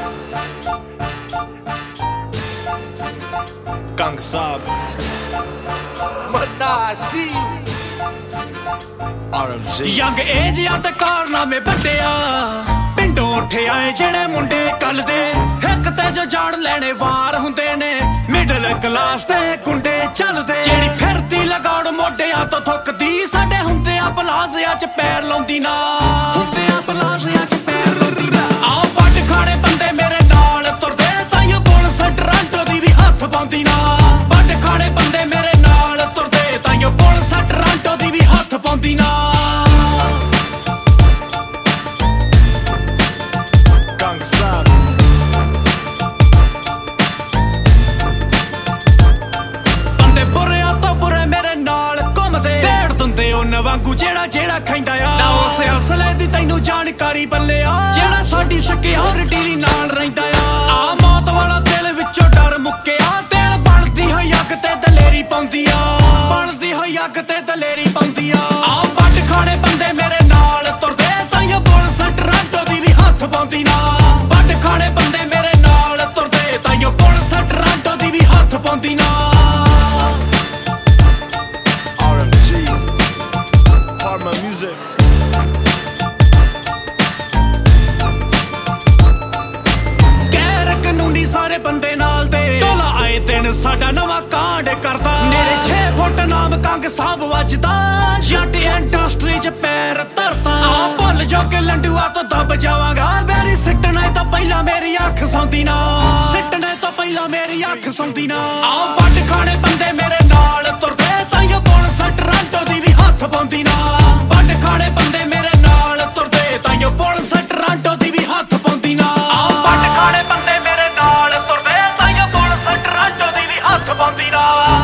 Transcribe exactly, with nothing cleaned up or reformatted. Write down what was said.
Gang Saab Manna, I see you. R M G young age ਆ ਤੇ ਕਾਰਨਾਮੇ ਵੱਡਿਆ ਪਿੰਡੋਂ ਉੱਠੇ ਆਏ ਜਿਹੜੇ ਮੁੰਡੇ ਕੱਲ ਦੇ ਇੱਕ ਤੇ ਜੋ ਜਾਣ ਲੈਣੇ ਵਾਰ ਹੁੰਦੇ ਨੇ ਮਿਡਲ ਕਲਾਸ ਤੇ ਗੁੰਡੇ ਚੱਲਦੇ ਜਿਹੜੀ ਫਿਰਦੀ ਲਗਾਉਣ ਮੋਢਿਆਂ ਤੋਂ ਥੁੱਕਦੀ ਸਾਡੇ ਹੁੰਦੇ ਆ ਪਲਾਜ਼ਿਆਂ 'ਚ ਪੈਰ ਲਾਉਂਦੀ ਨਾ ਹੁੰਦੇ ਆ ਪਲਾਜ਼ਿਆਂ 'ਚ ਪੈਰ ਲਾਉਂਦੀ ਨਾ ਆਹ ਪੱਟ ਖਾਣੇ ਬੰਦੇ ਮੇਰੇ ਨਾਲ ਤੁਰਦੇ ਤਾਈਓ ਪੁਲਿਸ ਟਰਾਂਟੋ ਦੀ ਵੀ ਹੱਥ ਪਾਉਂਦੀ ਨਾ ਪੱਟ ਖਾਣੇ ਬੰਦੇ ਮੇਰੇ ਨਾਲ ਤੁਰਦੇ ਤਾਈਓ ਪੁਲਿਸ ਟਰਾਂਟੋ ਦੀ ਵੀ ਹੱਥ ਪਾਉਂਦੀ ਨਾ Gang Saab ਬੰਦੇ ਬੁਰਿਆਂ ਤੋਂ ਬੁਰੇ ਮੇਰੇ ਨਾਲ ਘੁੰਮਦੇ ਢੇੜ ਦਿੰਦੇ ਉਹਨਾਂ ਵਾਂਗੂ ਜਿਹੜਾ ਜਿਹੜਾ ਖਾਂਦਾ ਆ ਨਾ ਉਸ ਅਸਲੇ ਦੀ ਤੈਨੂੰ ਜਾਣਕਾਰੀ ਬੱਲਿਆ ਜਿਹੜਾ ਸਾਡੀ ਸਿਕਿਉਰਿਟੀ ਨਾਲ ਰਹਿੰਦਾ ਆ ਆ ਮੌਤ ਵਾਲਾ ਦਿਲ ਵਿੱਚੋਂ ਡਰ ਮੁੱਕਿਆ ਦਿਲ ਬਣਦੀ ਹੋਈ ਅੱਗ ਤੇ ਦਲੇਰੀ ਪਾਉਂਦੀ ਆ ਬਣਦੀ ਹੋਈ ਅੱਗ ਤੇ ਦਲੇਰੀ ਪਾਉਂਦੀ ਆ ਆ ਪੱਟ ਖਾਣੇ ਬੰਦੇ ਮੇਰੇ ਨਾਲ ਤੁਰਦੇ ਤਾਈਓ ਪੁਲਿਸ ਟਰਾਂਟੋ ਦੀ ਵੀ ਹੱਥ ਪਾਉਂਦੀ ਨਾ ਪੱਟ ਖਾਣੇ ਬੰਦੇ ਮੇਰੇ ਨਾਲ ਤੁਰਦੇ ਤਾਈਓ ਪੁਲਿਸ ਟਰਾਂਟੋ ਦੀ ਵੀ ਹੱਥ ਪਾਉਂਦੀ ਨਾ R M G Parma Music ਗੈਰ ਕਾਨੂੰਨੀ ਸਾਰੇ ਬੰਦੇ ਨਾਲ ਦੇ ਟੋਲਾ ਆਏ ਦਿਨ ਸਾਡਾ ਨਵਾਂ ਕਾਂਡ ਕਰਦਾ ਨੇੜੇ ਛੇ ਫੁੱਟ ਨਾਮ ਕੰਗ ਸਾਹਿਬ ਵੱਜਦਾ ਜੱਟ ਇੰਡਸਟਰੀ 'ਚ ਪੈਰ ਧਰਦਾ ਆ ਭੁੱਲ ਜੋ ਕਿ ਲੰਡੂਆ ਤੋਂ ਦੱਬ ਜਾਵਾਂਗਾ ਮੇਰੀ ਸਿੱਟਣੇ ਤੋਂ ਪਹਿਲਾਂ ਮੇਰੀ ਅੱਖ ਸੌਂਦੀ ਨਾ ਸਿੱਟਣੇ ਤੋਂ ਪਹਿਲਾਂ ਮੇਰੀ ਅੱਖ ਸੌਂਦੀ ਨਾ ਆ ਵੱਟ ਖਾਣੇ ਬੰਦੇ ਮੇਰੇ ਨਾਲ ਤੁਰਦੇ ਤਾਈਓ ਪੁਲਿਸ ਟਰਾਂਟੋ ਦੀ ਵੀ ਹੱਥ ਪਾਉਂਦੀ ਨਾ ਵੱਟ ਖਾਣੇ ਬੰਦੇ ਮੇਰੇ ਨਾਲ ਤੁਰਦੇ ਤਾਈਓ ਪੁਲਿਸ ਟਰਾਂਟੋ ਦੀ ਵੀ ਹੱਥ ਪਾਉਂਦੀ ਨਾ ਆ ਵੱਟ ਖਾਣੇ ਬੰਦੇ ਮੇਰੇ ਨਾਲ ਤੁਰਦੇ ਤਾਈਓ ਪੁਲਿਸ ਟਰਾਂਟੋ ਦੀ ਵੀ ਹੱਥ ਪਾਉਂਦੀ ਨਾ